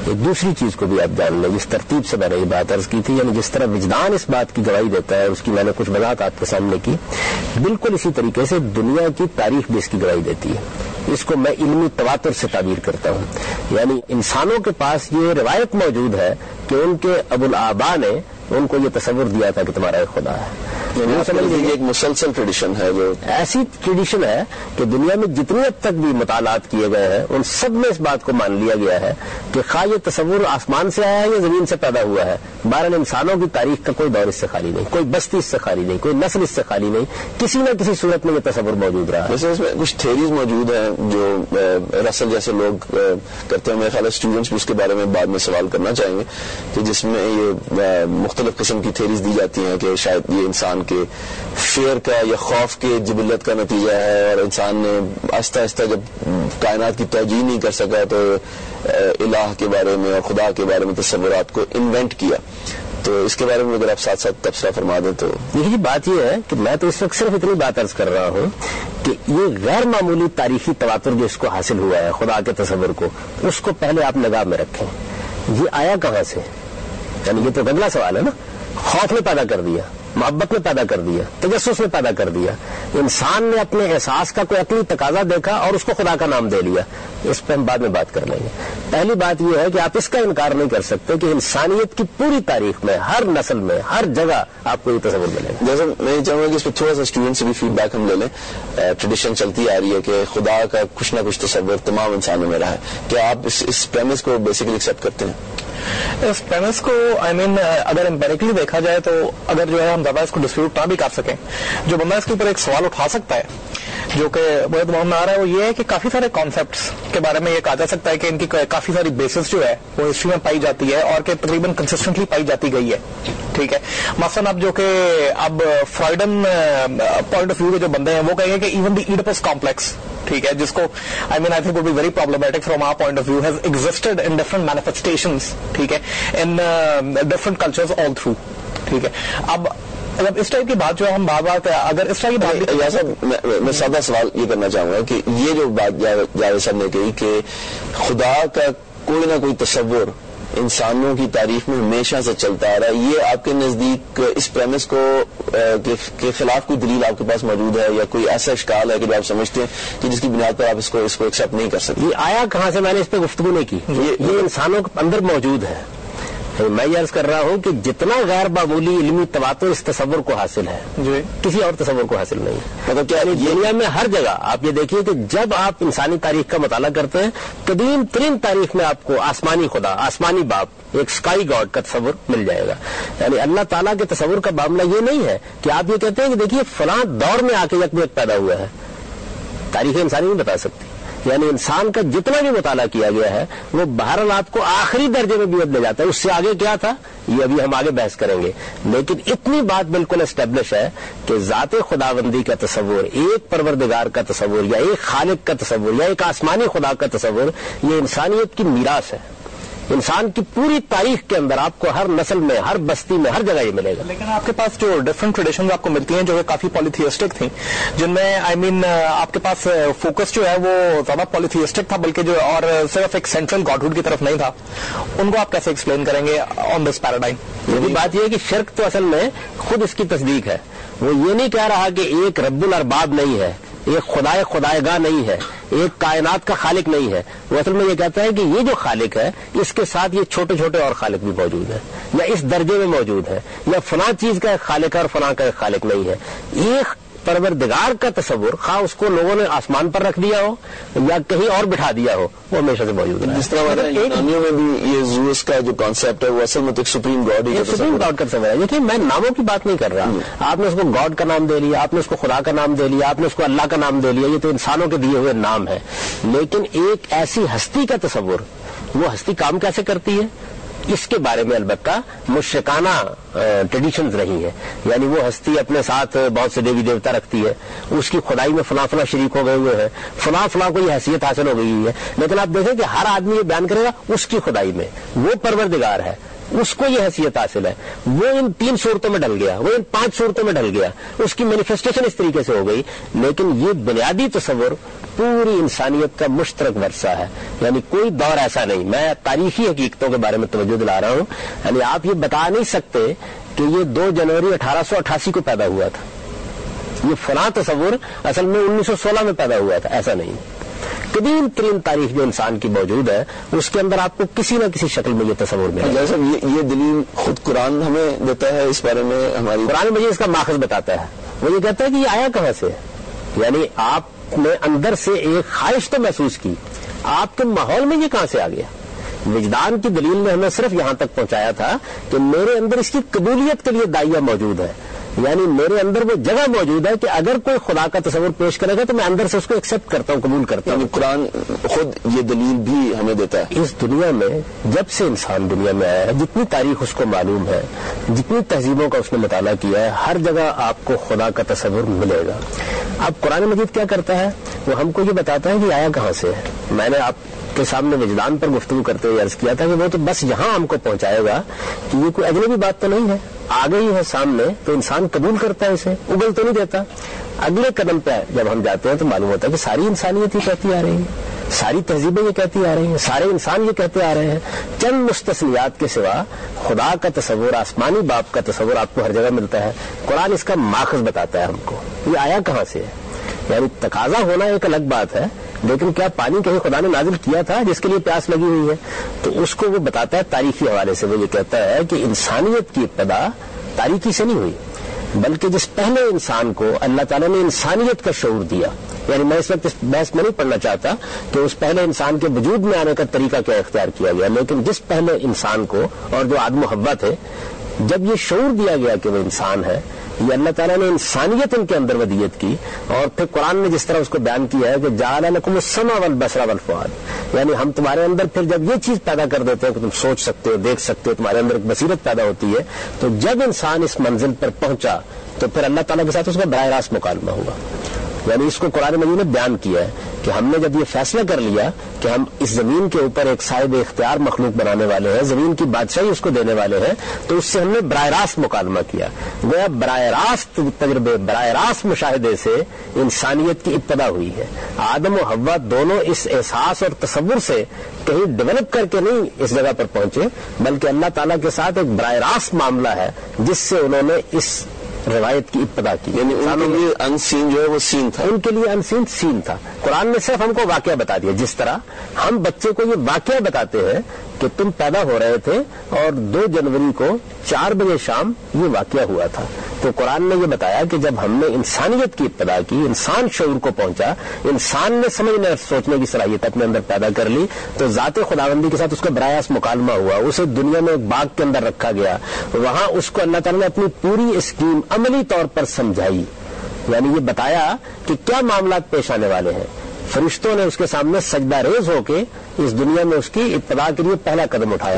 ایک دوسری چیز کو بھی آپ جان لیں جس ترتیب سے میں نے یہ بات عرض کی تھی، یعنی جس طرح وجدان اس بات کی گواہی دیتا ہے، اس کی میں نے کچھ وضاحت آپ کے سامنے کی، بالکل اسی طریقے سے دنیا کی تاریخ بھی اس کی گواہی دیتی ہے. اس کو میں علمی تواتر سے تعبیر کرتا ہوں. یعنی انسانوں کے پاس یہ روایت موجود ہے کہ ان کے ابو الآبا نے ان کو یہ تصور دیا تھا کہ تمہارا ایک خدا ہے. یہ ایک مسلسل ٹریڈیشن ہے، جو ایسی ٹریڈیشن ہے کہ دنیا میں جتنی اب تک بھی مطالعات کیے گئے ہیں ان سب میں اس بات کو مان لیا گیا ہے کہ خواہ یہ تصور آسمان سے آیا ہے یا زمین سے پیدا ہوا ہے، بہرحال انسانوں کی تاریخ کا کوئی دور اس سے خالی نہیں، کوئی بستی اس سے خالی نہیں، کوئی نسل اس سے خالی نہیں، کسی نہ کسی صورت میں یہ تصور موجود رہا ہے. ویسے اس میں کچھ تھیریز موجود ہیں جو رسل جیسے لوگ کرتے ہیں، میرے خیال ہے اسٹوڈنٹس بھی اس کے بارے میں بعد میں سوال کرنا چاہیں گے، کہ جس میں یہ مختلف قسم کی تھیریز دی جاتی ہیں کہ شاید یہ انسان کے فیئر کا یا خوف کے جبلت کا نتیجہ ہے، اور انسان نے آہستہ آہستہ جب کائنات کی توجیہ نہیں کر سکا تو الہ کے بارے میں اور خدا کے بارے میں تصورات کو انوینٹ کیا. تو اس کے بارے میں اگر آپ ساتھ ساتھ تبصرہ فرما دیں تو. دیکھیے بات یہ ہے کہ میں تو اس وقت صرف اتنی بات عرض کر رہا ہوں کہ یہ غیر معمولی تاریخی تواتر جو اس کو حاصل ہوا ہے خدا کے تصور کو، اس کو پہلے آپ نگاہ میں رکھیں. یہ آیا کہاں سے؟ یعنی یہ تو اگلا سوال ہے نا. خوف نے پیدا کر دیا، محبت نے پیدا کر دیا، تجسس نے پیدا کر دیا، انسان نے اپنے احساس کا کوئی عقلی تقاضا دیکھا اور اس کو خدا کا نام دے لیا. اس پہ ہم بعد میں بات کر لیں گے. پہلی بات یہ ہے کہ آپ اس کا انکار نہیں کر سکتے کہ انسانیت کی پوری تاریخ میں ہر نسل میں ہر جگہ آپ کو یہ تصور ملے گا. جیسے میں چاہوں گا کہ اس پہ تھوڑا سا اسٹوڈنٹ سے بھی فیڈ بیک ہم لے لیں. ٹریڈیشن چلتی آ رہی ہے کہ خدا کا کچھ نہ کچھ تصور تمام انسانوں میں رہا ہے. کیا آپ اس اس پریمس کو بیسیکلی ایکسیپٹ کرتے ہیں؟ اس پریمس کو آئی مین اگر امپیریکلی دیکھا جائے تو اگر جو ہے ہم زیادہ اس کو ڈسپیوٹ نہ بھی کر سکیں، جو بندہ اس کے اوپر ایک سوال اٹھا سکتا ہے جو کہ مجھے دماغ میں آ رہا ہے وہ یہ ہے کہ کافی سارے کانسیپٹس کے بارے میں یہ کہا جا سکتا ہے کہ ان کی کافی ساری بیسس جو ہے وہ ہسٹری میں پائی جاتی ہے اور کہ تقریباً کنسسٹنٹلی پائی جاتی گئی ہے. ٹھیک ہے، مثلاً اب جو کہ اب فرائیڈن پوائنٹ آف ویو کے جو بندے ہیں وہ کہیں گے کہ ایون دی ایڈپس کمپلیکس، ٹھیک ہے، جس کو I mean I think would be very problematic from our point of view, has existed in different manifestations, ٹھیک ہے، in different cultures all through. ٹھیک ہے، اب اب اس ٹائپ کی بات جو ہے ہم بار بار اگر اس طرح کی بات میں سادہ سوال یہ کرنا چاہوں گا کہ یہ جو بات جاوید صاحب نے کہی کہ خدا کا کوئی نہ کوئی تصور انسانوں کی تاریخ میں ہمیشہ سے چلتا آ رہا ہے، یہ آپ کے نزدیک اس پریمس کو کے خلاف کوئی دلیل آپ کے پاس موجود ہے یا کوئی ایسا اشکال ہے کہ جو آپ سمجھتے ہیں کہ جس کی بنیاد پر آپ اس کو اس کو ایکسیپٹ نہیں کر سکتے؟ یہ آیا کہاں سے؟ میں نے اس پہ گفتگو نہیں کی. یہ انسانوں کے اندر موجود ہے. میں یہ عرض کر رہا ہوں کہ جتنا غیر معمولی علمی تواتر اس تصور کو حاصل ہے جی کسی اور تصور کو حاصل نہیں ہے. مطلب کیا دنیا میں ہر جگہ آپ یہ دیکھیے کہ جب آپ انسانی تاریخ کا مطالعہ کرتے ہیں قدیم ترین تاریخ میں آپ کو آسمانی خدا، آسمانی باپ، ایک اسکائی گاڈ کا تصور مل جائے گا. یعنی اللہ تعالیٰ کے تصور کا معاملہ یہ نہیں ہے کہ آپ یہ کہتے ہیں کہ دیکھیے فلاں دور میں آ کے یک بیک پیدا ہوا ہے. تاریخ انسانی نہیں بتا سکتی. یعنی انسان کا جتنا بھی مطالعہ کیا گیا ہے وہ بہرحال آپ کو آخری درجے میں بھی لے جاتا ہے. اس سے آگے کیا تھا یہ ابھی ہم آگے بحث کریں گے، لیکن اتنی بات بالکل اسٹیبلش ہے کہ ذات خداوندی کا تصور، ایک پروردگار کا تصور یا ایک خالق کا تصور یا ایک آسمانی خدا کا تصور، یہ انسانیت کی میراث ہے. انسان کی پوری تاریخ کے اندر آپ کو ہر نسل میں، ہر بستی میں، ہر جگہ یہ ملے گا. لیکن آپ کے پاس جو ڈفرنٹ ٹریڈیشنز آپ کو ملتی ہیں جو کہ کافی پولیتھیسٹک تھیں، جن میں آئی مین آپ کے پاس فوکس جو ہے وہ زیادہ پولیتھیسٹک تھا بلکہ جو اور صرف ایک سینٹرل گاڈہڈ کی طرف نہیں تھا، ان کو آپ کیسے ایکسپلین کریں گے آن دس پیراڈائم؟ یہی بات یہ ہے کہ شرک تو اصل میں خود اس کی تصدیق ہے. وہ یہ نہیں کہہ رہا کہ ایک رب الارباب نہیں ہے، ایک خدائے خدائے گاہ نہیں ہے، ایک کائنات کا خالق نہیں ہے. وہ اصل میں یہ کہتا ہے کہ یہ جو خالق ہے اس کے ساتھ یہ چھوٹے چھوٹے اور خالق بھی موجود ہیں یا اس درجے میں موجود ہے، یا فلاں چیز کا ایک خالق ہے اور فلاں کا ایک خالق نہیں ہے. ایک پروردگار کا تصور خواہ اس کو لوگوں نے آسمان پر رکھ دیا ہو یا کہیں اور بٹھا دیا ہو، وہ ہمیشہ سے موجود ہے. جس طرح یونانیوں میں بھی یہ زیوس کا جو کانسیپٹ ہے وہ اصل میں تو ایک سپریم گاڈ ہی سپریم گاڈ کا تصور ہے. دیکھیے میں ناموں کی بات نہیں کر رہا. آپ نے اس کو گاڈ کا نام دے لیا، آپ نے اس کو خدا کا نام دے لیا، آپ نے اس کو اللہ کا نام دے لیا، یہ تو انسانوں کے دیے ہوئے نام ہے. لیکن ایک ایسی ہستی کا تصور، وہ ہستی کام کیسے کرتی ہے اس کے بارے میں البتہ مشرکانہ ٹریڈیشنز رہی ہیں. یعنی وہ ہستی اپنے ساتھ بہت سے دیوی دیوتا رکھتی ہے، اس کی خدائی میں فلاں فلاں شریک ہو گئے ہوئے ہیں، فلاں فلاں کو یہ حیثیت حاصل ہو گئی ہے. لیکن آپ دیکھیں کہ ہر آدمی یہ بیان کرے گا اس کی خدائی میں وہ پروردگار ہے، اس کو یہ حیثیت حاصل ہے، وہ ان تین صورتوں میں ڈھل گیا، وہ ان پانچ صورتوں میں ڈھل گیا، اس کی مینیفیسٹیشن اس طریقے سے ہو گئی. لیکن یہ بنیادی تصور پوری انسانیت کا مشترک ورثہ ہے. یعنی کوئی دور ایسا نہیں، میں تاریخی حقیقتوں کے بارے میں توجہ دلا رہا ہوں، یعنی آپ یہ بتا نہیں سکتے کہ یہ دو جنوری اٹھارہ سو اٹھاسی کو پیدا ہوا تھا، یہ فلاں تصور اصل میں انیس سو سولہ میں پیدا ہوا تھا، ایسا نہیں. قدیم ترین تاریخ جو انسان کی موجود ہے اس کے اندر آپ کو کسی نہ کسی شکل میں یہ تصور ملے گا. جیسا یہ دلیل خود قرآن ہمیں دیتا ہے، اس بارے میں ہماری قرآن مجید اس کا ماخذ بتاتا ہے. وہ یہ کہتا ہے کہ یہ آیا کہاں سے ہے، یعنی آپ نے اندر سے ایک خواہش تو محسوس کی، آپ کے ماحول میں یہ کہاں سے آ گیا. وجدان کی دلیل نے ہمیں صرف یہاں تک پہنچایا تھا کہ میرے اندر اس کی قبولیت کے لیے داعیہ موجود ہے، یعنی میرے اندر وہ جگہ موجود ہے کہ اگر کوئی خدا کا تصور پیش کرے گا تو میں اندر سے اس کو ایکسپٹ کرتا ہوں، قبول کرتا ہوں. یعنی قرآن خود یہ دلیل بھی ہمیں دیتا ہے. اس دنیا میں جب سے انسان دنیا میں آیا ہے، جتنی تاریخ اس کو معلوم ہے، جتنی تہذیبوں کا اس نے مطالعہ کیا ہے، ہر جگہ آپ کو خدا کا تصور ملے گا. اب قرآن مجید کیا کرتا ہے، وہ ہم کو یہ بتاتا ہے کہ آیا کہاں سے ہے. میں نے آپ کے سامنے وجدان پر گفتگو کرتے ہوئے عرض کیا تھا کہ وہ تو بس یہاں ہم کو پہنچائے گا کہ یہ کوئی اجنبی بات تو نہیں ہے، آ گئی ہے سامنے تو انسان قبول کرتا ہے، اسے اگل تو نہیں دیتا. اگلے قدم پہ جب ہم جاتے ہیں تو معلوم ہوتا ہے کہ ساری انسانیت یہ کہتی آ رہی ہے، ساری تہذیبیں یہ کہتی آ رہی ہیں، سارے انسان یہ کہتے آ رہے ہیں. چند مستثنیات کے سوا خدا کا تصور، آسمانی باپ کا تصور آپ کو ہر جگہ ملتا ہے. قرآن اس کا ماخذ بتاتا ہے ہم کو، یہ آیا کہاں سے ہے. یعنی تقاضا ہونا ایک الگ بات ہے، لیکن کیا پانی کہیں خدا نے نازل کیا تھا جس کے لیے پیاس لگی ہوئی ہے؟ تو اس کو وہ بتاتا ہے تاریخی حوالے سے. وہ یہ کہتا ہے کہ انسانیت کی ابتدا تاریکی سے نہیں ہوئی، بلکہ جس پہلے انسان کو اللہ تعالیٰ نے انسانیت کا شعور دیا. یعنی میں اس وقت اس بحث میں نہیں پڑھنا چاہتا کہ اس پہلے انسان کے وجود میں آنے کا طریقہ کیا اختیار کیا گیا، لیکن جس پہلے انسان کو اور جو آدم و حوا تھے، جب یہ شعور دیا گیا کہ وہ انسان ہے، یہ اللہ تعالیٰ نے انسانیت ان کے اندر ودیت کی. اور پھر قرآن نے جس طرح اس کو بیان کیا ہے کہ جعل لکم السمع والبصر والفؤاد، یعنی ہم تمہارے اندر پھر جب یہ چیز پیدا کر دیتے ہیں کہ تم سوچ سکتے ہو، دیکھ سکتے ہو، تمہارے اندر ایک بصیرت پیدا ہوتی ہے. تو جب انسان اس منزل پر پہنچا تو پھر اللہ تعالیٰ کے ساتھ اس کا براہ راست مکالمہ ہوا. یعنی اس کو قرآن مجید نے بیان کیا ہے کہ ہم نے جب یہ فیصلہ کر لیا کہ ہم اس زمین کے اوپر ایک صاحب اختیار مخلوق بنانے والے ہیں، زمین کی بادشاہی اس کو دینے والے ہیں، تو اس سے ہم نے براہ راست مکالمہ کیا. گویا براہ راست تجربے، براہ راست مشاہدے سے انسانیت کی ابتدا ہوئی ہے. آدم و حوا دونوں اس احساس اور تصور سے کہیں ڈیولپ کر کے نہیں اس جگہ پر پہنچے، بلکہ اللہ تعالیٰ کے ساتھ ایک براہ راست معاملہ ہے جس سے انہوں نے اس روایت کی ابتدا کی. یعنی ان کے لیے ان سین جو ہے وہ سین تھا، ان کے لیے ان سین سین تھا. قرآن نے صرف ہم کو واقعہ بتا دیا، جس طرح ہم بچے کو یہ واقعہ بتاتے ہیں کہ تم پیدا ہو رہے تھے اور دو جنوری کو چار بجے شام یہ واقعہ ہوا تھا. تو قرآن نے یہ بتایا کہ جب ہم نے انسانیت کی ابتدا کی، انسان شعور کو پہنچا، انسان نے سمجھنے اور سوچنے کی صلاحیت اپنے اندر پیدا کر لی، تو ذات خداوندی کے ساتھ اس کا براہ راست مکالمہ ہوا. اسے دنیا میں ایک باغ کے اندر رکھا گیا، وہاں اس کو اللہ تعالیٰ نے اپنی پوری اسکیم عملی طور پر سمجھائی. یعنی یہ بتایا کہ کیا معاملات پیش آنے والے ہیں. فرشتوں نے اس کے سامنے سجدہ ریز ہو کے اس دنیا میں اس کی ابتدا کے لیے پہلا قدم اٹھایا.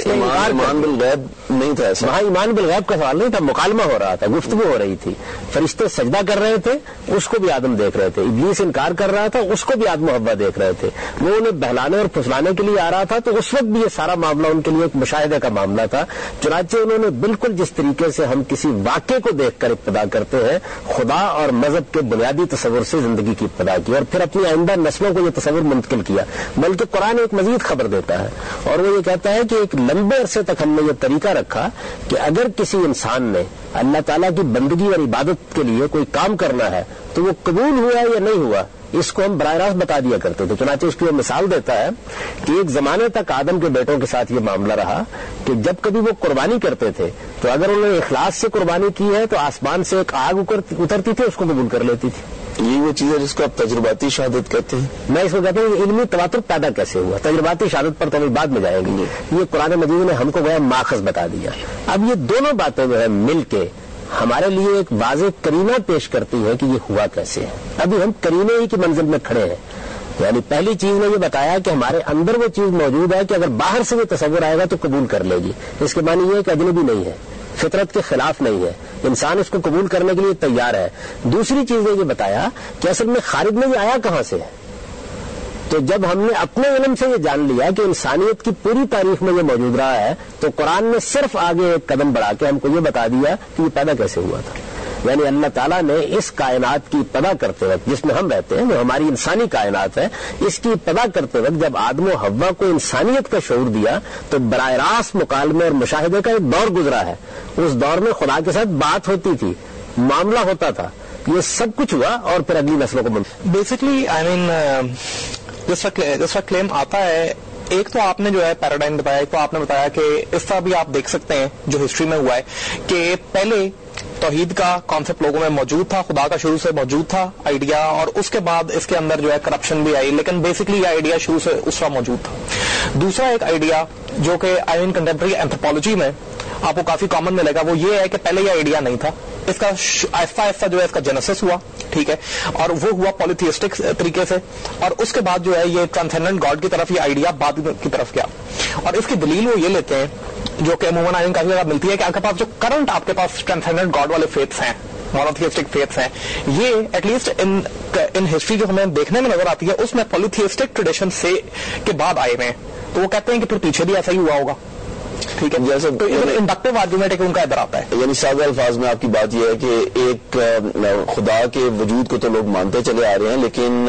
ایمان بالغیب نہیں تھا ایسا، وہاں ایمان بالغیب کا سوال نہیں تھا، مکالمہ ہو رہا تھا، گفتگو ہو رہی تھی. فرشتے سجدہ کر رہے تھے، اس کو بھی آدم دیکھ رہے تھے. ابلیس انکار کر رہا تھا، اس کو بھی آدم و حوا دیکھ رہے تھے. وہ انہیں بہلانے اور پھسلانے کے لیے آ رہا تھا، تو اس وقت بھی یہ سارا معاملہ ان کے لیے ایک مشاہدے کا معاملہ تھا. چنانچہ انہوں نے بالکل جس طریقے سے ہم کسی واقعے کو دیکھ کر ابتدا کرتے ہیں، خدا اور مذہب کے بنیادی تصور سے زندگی کی ابتدا کی اور پھر اپنی آئندہ نسلوں کو یہ تصور منتقل کیا. بلکہ قرآن ایک مزید خبر دیتا ہے اور وہ یہ کہتا ہے کہ ایک لمبے عرصے تک ہم نے یہ طریقہ رکھا کہ اگر کسی انسان نے اللہ تعالیٰ کی بندگی اور عبادت کے لیے کوئی کام کرنا ہے تو وہ قبول ہوا یا نہیں ہوا، اس کو ہم براہ راست بتا دیا کرتے تھے. چنانچہ اس کی وہ مثال دیتا ہے کہ ایک زمانے تک آدم کے بیٹوں کے ساتھ یہ معاملہ رہا کہ جب کبھی وہ قربانی کرتے تھے تو اگر انہوں نے اخلاص سے قربانی کی ہے تو آسمان سے ایک آگ اترتی تھی، اس کو قبول کر لیتی تھی. یہ وہ چیز ہے جس کو آپ تجرباتی شہادت کہتے ہیں. میں اس کو کہتا ہوں علمی تواتر پیدا کیسے ہوا. تجرباتی شہادت پر تو ابھی بعد میں جائیں گے. یہ قرآن مجید نے ہم کو گیا ماخذ بتا دیا. اب یہ دونوں باتیں جو ہے مل کے ہمارے لیے ایک واضح کرینہ پیش کرتی ہے کہ یہ ہوا کیسے ہے. ابھی ہم کرینے ہی کی منزل میں کھڑے ہیں. یعنی پہلی چیز نے یہ بتایا کہ ہمارے اندر وہ چیز موجود ہے کہ اگر باہر سے یہ تصور آئے گا تو قبول کر لے گی. اس کے معنی یہ ہے کہ اجنبی نہیں ہے، فطرت کے خلاف نہیں ہے، انسان اس کو قبول کرنے کے لیے تیار ہے. دوسری چیز نے یہ بتایا کہ اصل میں خارج میں یہ آیا کہاں سے ہے. تو جب ہم نے اپنے علم سے یہ جان لیا کہ انسانیت کی پوری تاریخ میں یہ موجود رہا ہے تو قرآن نے صرف آگے ایک قدم بڑھا کے ہم کو یہ بتا دیا کہ یہ پیدا کیسے ہوا تھا. یعنی اللہ تعالیٰ نے اس کائنات کی ابتدا کرتے وقت جس میں ہم رہتے ہیں جو ہماری انسانی کائنات ہے اس کی ابتدا کرتے وقت جب آدم و حوا کو انسانیت کا شعور دیا تو براہ راست مکالمے اور مشاہدے کا ایک دور گزرا ہے. اس دور میں خدا کے ساتھ بات ہوتی تھی, معاملہ ہوتا تھا, یہ سب کچھ ہوا اور پھر اگلی نسلوں کو بیسکلی آئی مین جس کا کلیم آتا ہے, ایک تو آپ نے جو ہے پیراڈائم بتایا, ایک تو آپ نے بتایا کہ اس طرح بھی آپ دیکھ سکتے ہیں جو ہسٹری میں ہوا ہے کہ پہلے توحید کا کانسیپٹ لوگوں میں موجود تھا, خدا کا شروع سے موجود تھا آئیڈیا, اور اس کے بعد اس کے اندر جو ہے کرپشن بھی آئی, لیکن بیسکلی یہ آئیڈیا شروع سے اس طرح موجود تھا. دوسرا ایک آئیڈیا جو کہ آئی مین کنٹمپرری اینتھروپولوجی میں آپ کو کافی کامن ملے گا وہ یہ ہے کہ پہلے یہ آئیڈیا نہیں تھا, اس کا آہستہ آہستہ جو ہے اس کا جینیسس ہوا, ٹھیک ہے, اور وہ ہوا پولیتھیسٹک طریقے سے, اور اس کے بعد جو ہے یہ ٹرانسینڈنٹ گاڈ کی طرف یہ آئیڈیا بعد کی طرف گیا. اور اس کی دلیل وہ یہ لیتے ہیں جو کہ عموماً آئین کافی زیادہ ملتی ہے کہ آپ کے پاس جو کرنٹ آپ کے پاس ٹرانسینڈنٹ گاڈ والے فیتھس ہیں, مونوتھیسٹک فیتھس ہیں, یہ ایٹ لیسٹ ان ہسٹری جو ہمیں دیکھنے میں نظر آتی ہے اس میں پولیتھیسٹک ٹریڈیشن سے کے بعد آئے ہوئے ہیں. تو وہ کہتے ہیں کہ پھر پیچھے بھی ایسا ہی ہوا ہوگا, ٹھیک ہے, جیسے انڈکٹیو آرگومنٹ ہے ان کا ادھر آتا ہے. یعنی سادہ الفاظ میں آپ کی بات یہ ہے کہ ایک خدا کے وجود کو تو لوگ مانتے چلے آ رہے ہیں, لیکن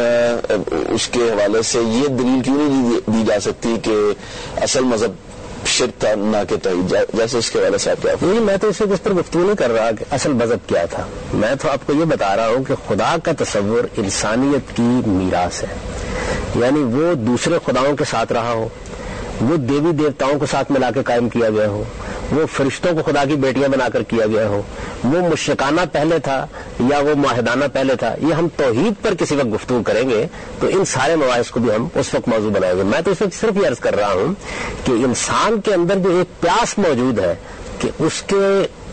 اس کے حوالے سے یہ دلیل کیوں نہیں دی جا سکتی کہ اصل مذہب شرک تھا نہ کہ توحید, جیسے اس کے حوالے سے آپ کیا؟ نہیں, میں تو اس وقت پر گفتگو نہیں کر رہا کہ اصل مذہب کیا تھا. میں تو آپ کو یہ بتا رہا ہوں کہ خدا کا تصور انسانیت کی میراث ہے. یعنی وہ دوسرے خداؤں کے ساتھ رہا ہو, وہ دیوی دیوتاؤں کو ساتھ ملا کے قائم کیا گیا ہو, وہ فرشتوں کو خدا کی بیٹیاں بنا کر کیا گیا ہو, وہ مشرکانہ پہلے تھا یا وہ معاہدانہ پہلے تھا, یہ ہم توحید پر کسی وقت گفتگو کریں گے تو ان سارے مباحث کو بھی ہم اس وقت موضوع بنائیں گے. میں تو اس وقت صرف یہ عرض کر رہا ہوں کہ انسان کے اندر جو ایک پیاس موجود ہے کہ اس کے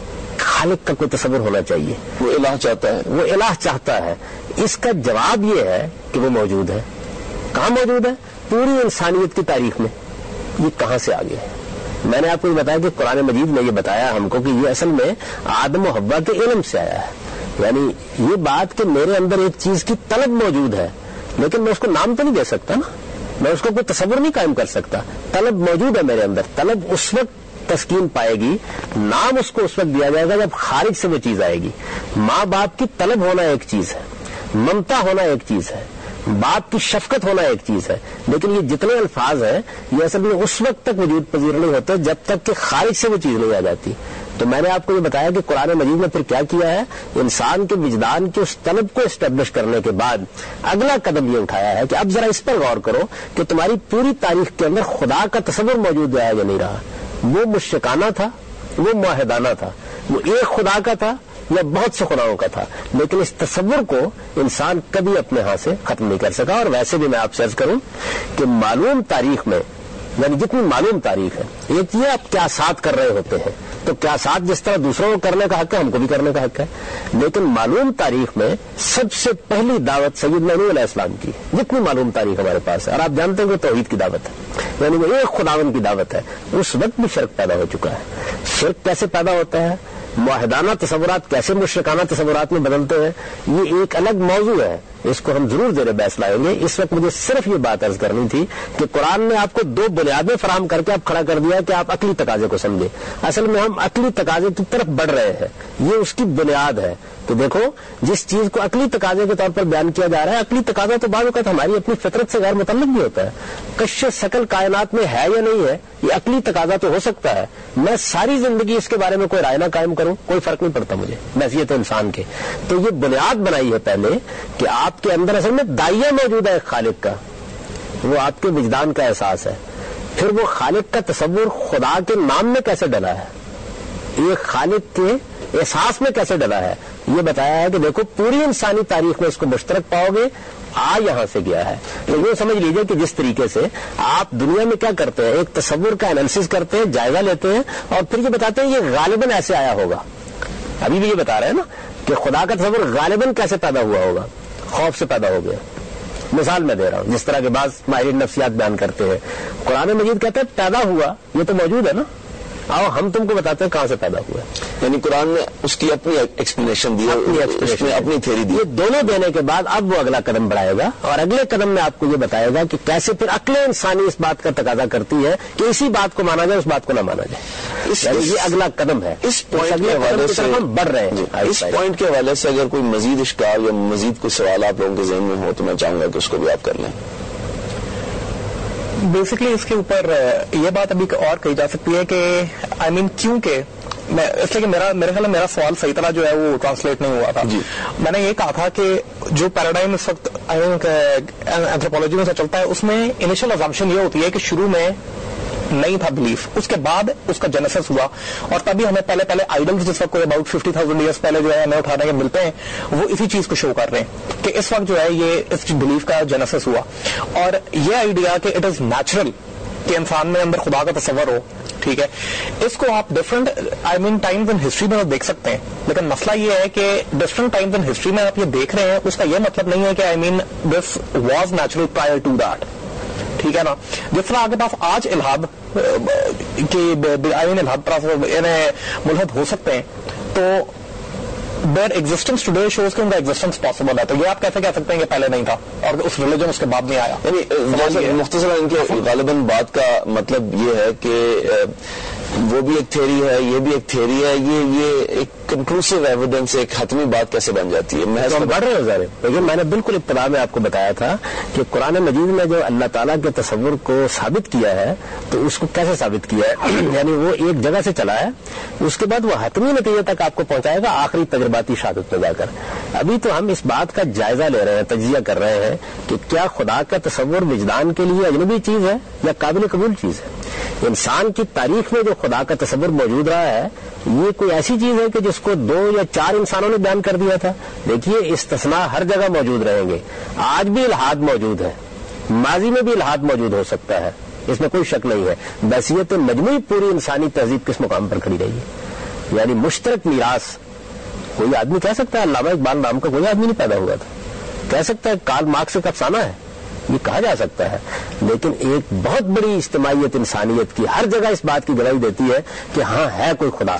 خالق کا کوئی تصور ہونا چاہیے, وہ الہ چاہتا ہے, وہ الہ چاہتا ہے. اس کا جواب یہ ہے کہ وہ موجود ہے. کہاں موجود ہے؟ پوری انسانیت کی تاریخ میں. یہ کہاں سے آ گیا ہے؟ میں نے آپ کو یہ بتایا کہ قرآن مجید نے یہ بتایا ہم کو کہ یہ اصل میں آدم و حوا کے علم سے آیا ہے. یعنی یہ بات کہ میرے اندر ایک چیز کی طلب موجود ہے لیکن میں اس کو نام تو نہیں دے سکتا نا, میں اس کو کوئی تصور نہیں قائم کر سکتا. طلب موجود ہے میرے اندر, طلب اس وقت تسکین پائے گی, نام اس کو اس وقت دیا جائے گا جب خارج سے وہ چیز آئے گی. ماں باپ کی طلب ہونا ایک چیز ہے, ممتا ہونا ایک چیز ہے, باپ کی شفقت ہونا ایک چیز ہے, لیکن یہ جتنے الفاظ ہیں یہ اصل میں اس وقت تک وجود پذیر نہیں ہوتے جب تک کہ خارج سے وہ چیز نہیں آ جاتی. تو میں نے آپ کو یہ بتایا کہ قرآن مجید نے پھر کیا کیا ہے, انسان کے وجدان کی اس طلب کو اسٹیبلش کرنے کے بعد اگلا قدم یہ اٹھایا ہے کہ اب ذرا اس پر غور کرو کہ تمہاری پوری تاریخ کے اندر خدا کا تصور موجود رہا یا نہیں رہا. وہ مشرکانہ تھا, وہ معاہدانہ تھا, وہ ایک خدا کا تھا یا بہت سے خداؤں کا تھا, لیکن اس تصور کو انسان کبھی اپنے ہاتھ سے ختم نہیں کر سکا. اور ویسے بھی میں آپ سے عرض کروں کہ معلوم تاریخ میں, یعنی جتنی معلوم تاریخ ہے, ایک یہ آپ کیا ساتھ کر رہے ہوتے ہیں تو کیا ساتھ جس طرح دوسروں کو کرنے کا حق ہے ہم کو بھی کرنے کا حق ہے, لیکن معلوم تاریخ میں سب سے پہلی دعوت سیدنا نوح علیہ السلام کی, جتنی معلوم تاریخ ہمارے پاس ہے, اور آپ جانتے ہیں کہ توحید کی دعوت ہے, یعنی وہ ایک خداوند کی دعوت ہے. اس وقت بھی شرک پیدا ہو چکا ہے. شرک کیسے پیدا ہوتا ہے, معاہدانہ تصورات کیسے مشرکانہ تصورات میں بدلتے ہیں, یہ ایک الگ موضوع ہے, اس کو ہم ضرور زیر بحث لائیں گے. اس وقت مجھے صرف یہ بات عرض کرنی تھی کہ قرآن نے آپ کو دو بنیادیں فراہم کر کے آپ کھڑا کر دیا کہ آپ عقلی تقاضے کو سمجھیں. اصل میں ہم عقلی تقاضے کی طرف بڑھ رہے ہیں, یہ اس کی بنیاد ہے. تو دیکھو جس چیز کو عقلی تقاضے کے طور پر بیان کیا جا رہا ہے, عقلی تقاضا تو بعض اوقات ہماری اپنی فطرت سے غیر متعلق بھی ہوتا ہے. کش شکل کائنات میں ہے یا نہیں ہے, یہ عقلی تقاضا تو ہو سکتا ہے. میں ساری زندگی اس کے بارے میں کوئی رائے نہ قائم کروں, کوئی فرق نہیں پڑتا مجھے, نفسیت انسان کے. تو یہ بنیاد بنائی ہے پہلے کہ آپ کے اندر اصل میں دائیا موجود ہے ایک خالق کا, وہ آپ کے وجدان کا احساس ہے. پھر وہ خالق کا تصور خدا کے نام میں کیسے ڈلا ہے, ایک خالق کے احساس میں کیسے ڈلا ہے, یہ بتایا ہے کہ دیکھو پوری انسانی تاریخ میں اس کو مشترک پاؤ گے, آ یہاں سے گیا ہے. تو یہ سمجھ لیجئے کہ جس طریقے سے آپ دنیا میں کیا کرتے ہیں, ایک تصور کا انالیسس کرتے ہیں, جائزہ لیتے ہیں, اور پھر یہ بتاتے ہیں یہ غالباً ایسے آیا ہوگا. ابھی بھی یہ بتا رہے ہیں نا کہ خدا کا تصور غالباً کیسے پیدا ہوا ہوگا, خوف سے پیدا ہو گیا. مثال میں دے رہا ہوں, جس طرح کے بعض ماہرین نفسیات بیان کرتے ہیں, قرآن مجید کہتا ہے پیدا ہوا, یہ تو موجود ہے نا, आओ हम तुमको बताते हैं कहाँ से पैदा हुआ है. یعنی قرآن نے اس کی اپنی ایکسپلینیشن دی, اس میں اپنی تھیوری دی. یہ دونوں دینے کے بعد اب وہ اگلا قدم بڑھائے گا اور اگلے قدم میں آپ کو یہ بتائے گا کہ کیسے پھر عقل انسانی اس بات کا تقاضا کرتی ہے کہ اسی بات کو مانا جائے, اس بات کو نہ مانا جائے. یعنی یہ اگلا قدم ہے. اس پوائنٹ کے حوالے سے ہم بڑھ رہے ہیں. اس پوائنٹ کے حوالے سے اگر کوئی مزید اشکال یا مزید کوئی سوال آپ لوگوں کے ذہن میں ہو تو میں چاہوں گا کہ اس کو بھی آپ کر لیں. بیسکلی اس کے اوپر یہ بات ابھی اور کہی جا سکتی ہے کہ آئی مین کیونکہ میں اس لیے کہ میرا میرے خیال میں میرا سوال صحیح طرح جو ہے وہ ٹرانسلیٹ نہیں ہوا تھا. جی. میں نے یہ کہا تھا کہ جو پیراڈائم اس وقت آئی مین اینتھروپولوجی میں سے چلتا ہے اس میں انیشل ازامپشن یہ ہوتی ہے کہ شروع میں نہیں تھا بلیف, اس کے بعد اس کا جینیسس ہوا, اور تبھی ہمیں پہلے پہلے آئیڈلز جس وقت کوئی اباؤٹ ففٹی تھاؤزینڈ ایئرس پہلے جو ہے ہمیں اٹھانے کے ملتے ہیں وہ اسی چیز کو شو کر رہے ہیں کہ اس وقت جو ہے یہ اس بلیف کا جینیسس ہوا. اور یہ آئیڈیا کہ اٹ از نیچرل کہ انسان میں اندر خدا کا تصور ہو, ٹھیک ہے, اس کو آپ different I mean times in history میں دیکھ سکتے ہیں, لیکن مسئلہ یہ ہے کہ ڈفرنٹ ٹائمز ان ہسٹری میں آپ یہ دیکھ رہے ہیں اس کا یہ مطلب نہیں ہے کہ I mean this was natural prior to that, ٹھیک ہے نا. جس طرح آپ کے پاس آج الہاد کی آئی مین الہاد طرح ملحد ہو سکتے ہیں تو their existence today shows کہ ان کا ایگزسٹنس پاسبل ہے, تو یہ آپ کیسے کہہ سکتے ہیں کہ پہلے نہیں تھا اور اس ریلیجن اس کے بعد نہیں آیا. یعنی مختصر ان کے غالباً بات کا مطلب یہ ہے کہ وہ بھی ایک تھیوری ہے, یہ بھی ایک تھیوری ہے, یہ یہ ایک کنکلوسو ایویڈنس, ایک حتمی بات کیسے بن جاتی ہے. محض ہم بڑھ رہے ہیں ظاہر, لیکن میں نے بالکل ابتدا میں آپ کو بتایا تھا کہ قرآن مجید میں جو اللہ تعالیٰ کے تصور کو ثابت کیا ہے تو اس کو کیسے ثابت کیا ہے, یعنی وہ ایک جگہ سے چلا ہے, اس کے بعد وہ حتمی نتیجے تک آپ کو پہنچائے گا آخری تجرباتی شہادت میں جا کر. ابھی تو ہم اس بات کا جائزہ لے رہے ہیں, تجزیہ کر رہے ہیں کہ کیا خدا کا تصور وجدان کے لیے اجنبی چیز ہے یا قابل قبول چیز ہے. انسان کی تاریخ میں جو خدا کا تصور موجود رہا ہے یہ کوئی ایسی چیز ہے کہ جس کو دو یا چار انسانوں نے بیان کر دیا تھا. دیکھیے استثناء ہر جگہ موجود رہیں گے, آج بھی الحاد موجود ہے, ماضی میں بھی الحاد موجود ہو سکتا ہے, اس میں کوئی شک نہیں ہے. بحثیت مجموعی پوری انسانی تہذیب کس مقام پر کھڑی رہی ہے, یعنی مشترک میراث. کوئی آدمی کہہ سکتا ہے علامہ اقبال نام کا کوئی آدمی نہیں پیدا ہوا تھا, کہہ سکتا ہے کارل مارکس کا افسانہ ہے, یہ کہا جا سکتا ہے, لیکن ایک بہت بڑی اجتماعیت انسانیت کی ہر جگہ اس بات کی گواہی دیتی ہے کہ ہاں ہے کوئی خدا.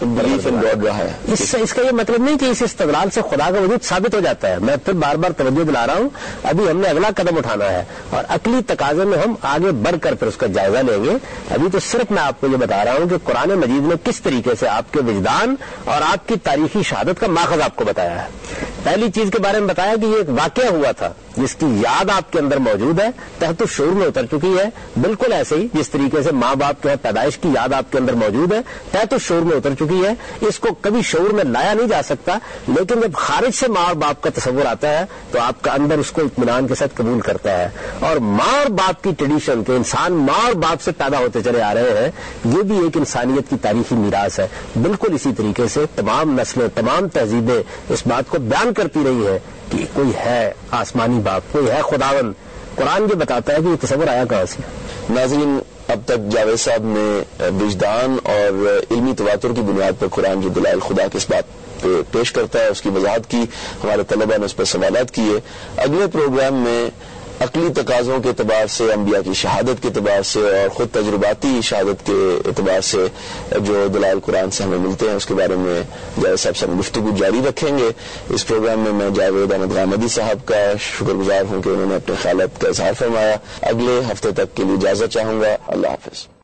اس اس کا یہ مطلب نہیں کہ اس استدلال سے خدا کا وجود ثابت ہو جاتا ہے. میں پھر بار بار توجہ دلا رہا ہوں, ابھی ہم نے اگلا قدم اٹھانا ہے اور عقلی تقاضے میں ہم آگے بڑھ کر پھر اس کا جائزہ لیں گے. ابھی تو صرف میں آپ کو یہ بتا رہا ہوں کہ قرآن مجید نے کس طریقے سے آپ کے وجدان اور آپ کی تاریخی شہادت کا ماخذ آپ کو بتایا ہے. پہلی چیز کے بارے میں بتایا کہ یہ ایک واقعہ ہوا تھا جس کی یاد آپ کے اندر موجود ہے, تحت الشعور میں اتر چکی ہے, بالکل ایسے ہی جس طریقے سے ماں باپ کے پیدائش کی یاد آپ کے اندر موجود ہے, تحت الشعور میں اتر چکی ہے. اس کو کبھی شعور میں لایا نہیں جا سکتا, لیکن جب خارج سے ماں اور باپ کا تصور آتا ہے تو آپ کا اندر اس کو اطمینان کے ساتھ قبول کرتا ہے. اور ماں اور باپ کی ٹریڈیشن کے انسان ماں اور باپ سے پیدا ہوتے چلے آ رہے ہیں, یہ بھی ایک انسانیت کی تاریخی میراث ہے. بالکل اسی طریقے سے تمام نسلیں, تمام تہذیبیں اس بات کو بیان کرتی رہی ہیں کہ کوئی ہے آسمانی باپ, کوئی ہے خداوند. قرآن یہ بتاتا ہے کہ یہ تصور آیا کہاں سے. ناظرین, اب تک جاوید صاحب نے وجدان اور علمی تواتر کی بنیاد پر قرآن جو دلائل خدا کے اس بات پہ پیش کرتا ہے اس کی وضاحت کی, ہمارے طلبہ نے اس پر سوالات کیے. اگلے پروگرام میں عقلی تقاضوں کے اعتبار سے, انبیاء کی شہادت کے اعتبار سے اور خود تجرباتی شہادت کے اعتبار سے جو دلائل قرآن سے ہمیں ملتے ہیں اس کے بارے میں جاوید صاحب سے ہم گفتگو جاری رکھیں گے. اس پروگرام میں میں جاوید احمد غامدی صاحب کا شکر گزار ہوں کہ انہوں نے اپنے خیالات کا اظہار فرمایا. اگلے ہفتے تک کے لیے اجازت چاہوں گا. اللہ حافظ.